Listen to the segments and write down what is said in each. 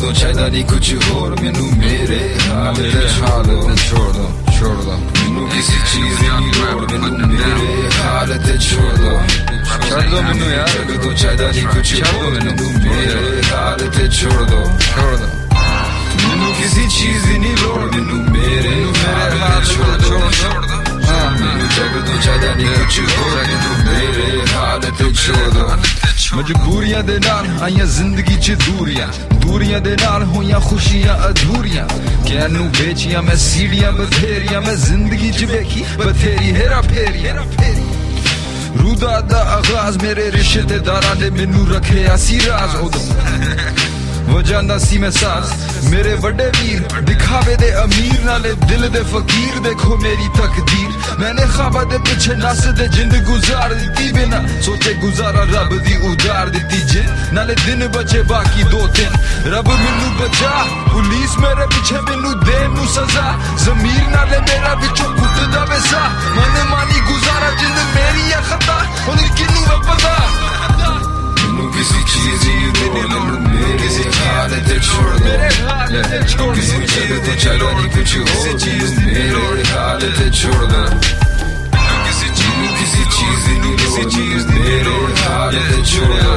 तो चाहता नहीं कुछ और मैनू मेरे हाल ते छोड़ दो छोड़ दो मैनू किसी चीज दी नहीं लोड़ मैनू मेरे हाल ते छोड़ दो मैनू यार तो चाहता नहीं कुछ और मैनू मेरे हाल ते छोड़ दो मैनू किसी चीज दी नहीं लोड़ मैनू मेरे हाल ते छोड़ दो मैनू तो चाहता नहीं कुछ और मैनू मेरे हाल ते छोड़ दो मजबूरियां दे नाल आईयां जिंदगी च दूरियां दे नाल होइयां खुशियां अधूरियां कैनू बेचियां मैं सीढ़ियां बथेरियां मैं जिंदगी च वेखी बथेरी हेरा फेरी रूदा दा आगाज मेरे रिश्तेदारां ने मैनू रखेया सी राज उदों वजांदा सी मैं साथ मेरे बड़े वीर दिखावे दे अमीर नाले दिल दे फकीर देखो मेरी तकदीर मैंने ख्वाबा दे पीछे नस दे जिंद गुजार दी बिना सोचे गुजारा रब दी उधार दी जिन नाले दिन बचे बाकी 2-3 रब मैनू बचा पुलिस मेरे पीछे मैनू दे नू सजा जमीर नाले मेरा विचों कुत्ता वैसा मन मानी गुजारा जिंद मेरी है खता हुन किनू है पता मैनू किसी चीज दी लोड़ मेरे हाल ते छोड़ दो किसी चीज तो चलो नहीं कुछ और मेरे हाल ते छोड़ दो किसी चीज दी लोड़ मेरे हाल ते छोड़ दो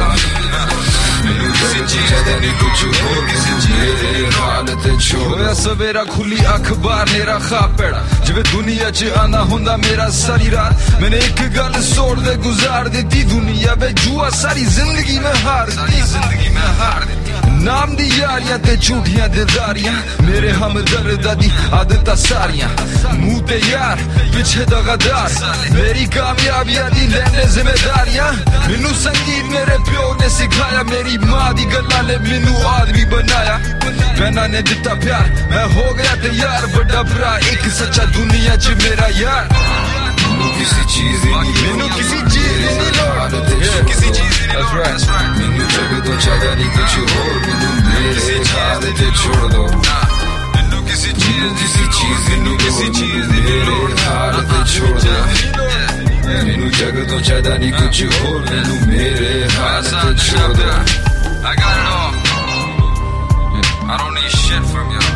सवेरा खुली अखबार मेरा खापड़ा जिवे दुनिया च आना हुंदा मेरा सारी रात मैंने एक गल सोड़ दे गुजार दी दुनिया वे जुआ सारी जिंदगी में हार दी नाम दी यारियां ते झूठियां दिलदारियां मेरे हमदर्द दी आदतां सारियां मुंह ते यार पीछे दा गद्दार मेरी कामयाबियां दी लैने जिम्मेदारियां मैनू संगीत मेरे प्यो ने सिखाया मेरी मां दी गल्लां ने मैनू आदमी बनाया मैना ने दिता प्यार मैं हो गया तैयार बड़ा भरा एक सच्चा दुनिया च मेरा यार मैनू किसी चीज दी नहीं लोड़ किसी चीज दी नहीं लोड़ मैनू जग तो चाहता नहीं कुछ और मैनू मेरे हाल ते छोड़ दो मैनू किसी चीज दी मेरे हाल ते छोड़ दो मैनू जग तो चाहता नहीं कुछ और मैनू मेरे हाल ते छोड़ दो I got it all I don't need shit from y'all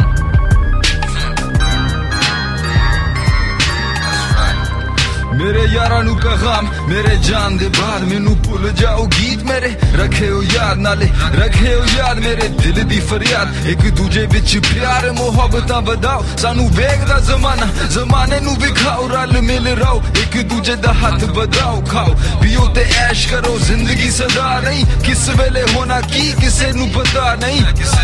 मेरे यारां नू पैगाम मेरे जान दे बाद मैनू भुल जाओ गीत मेरे रखे हो याद नाले रखे हो याद मेरे दिल दी फरियाद एक दूजे विच प्यार मोहब्बतां बधाओ सानू वेखदा जमाने नू विखाओ रल मिल रहो एक दूजे दा हाथ बधाओ खाओ पियो ते ऐश करो जिंदगी सदा नहीं किस वेले होना की किसे नू पता नहीं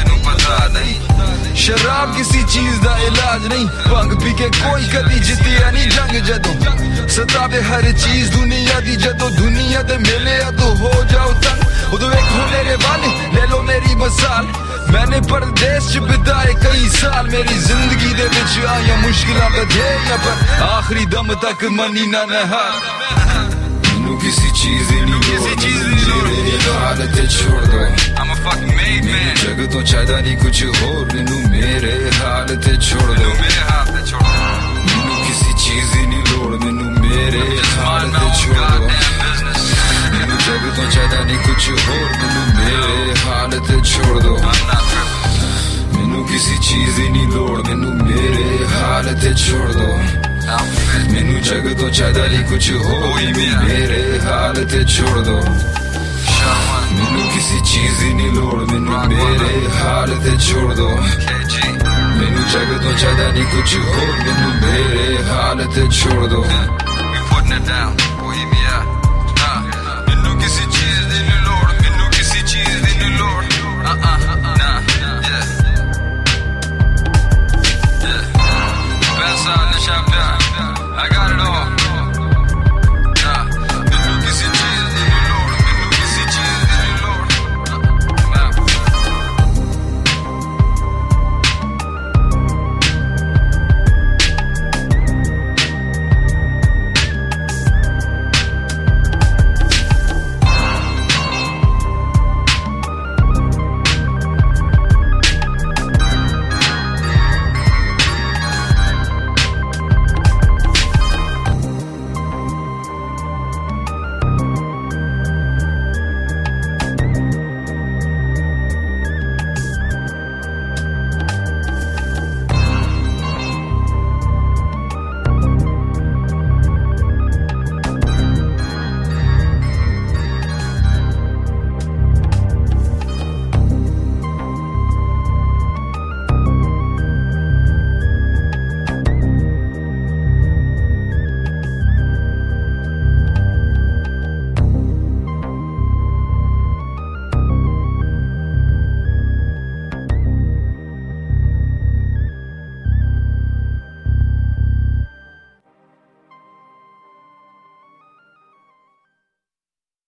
शराब किसी चीज दा इलाज नहीं भंग पी के कोई कदी जितिया नहीं जंग जदों सतावे हर चीज दुनिया दी जदों दुनिया दे मेले तो हो जाओ तंग उदों वेखो मेरे वाले ले लो मेरी मिसाल मैंने परदेस च बिताए कई साल मेरी जिंदगी दे विच आया मुश्किलां बथेरियां पर आखिरी दम तक मनी ना नहार मैनू किसी चीज दी नहीं मेरे हाल ते छोड़ दो I'm a fucking made man जग तो चाहता नहीं कुछ और मैनू मेरे हाल ते छोड़ दो मैनू किसी चीज दी नहीं लोड़ मैनू मेरे हाल ते छोड़ दो मैनू जग तो चाहता नहीं कुछ और मैनू मेरे हाल ते छोड़ दो मैनू किसी चीज दी नहीं लोड़ मैनू मेरे हाल ते छोड़ दो मैनू जग तो चाहता नहीं कुछ और मेरे हाल ते छोड़ दो मैनू किसी चीज दी नहीं लोड़ मैनू मेरे हाल ते छोड़ दो मैनू जग तो चाहता नहीं कुछ और मैनू मेरे हाल ते छोड़ दो मैनू किसी चीज दी नहीं लोड़ मैनू किसी चीज दी नहीं लोड़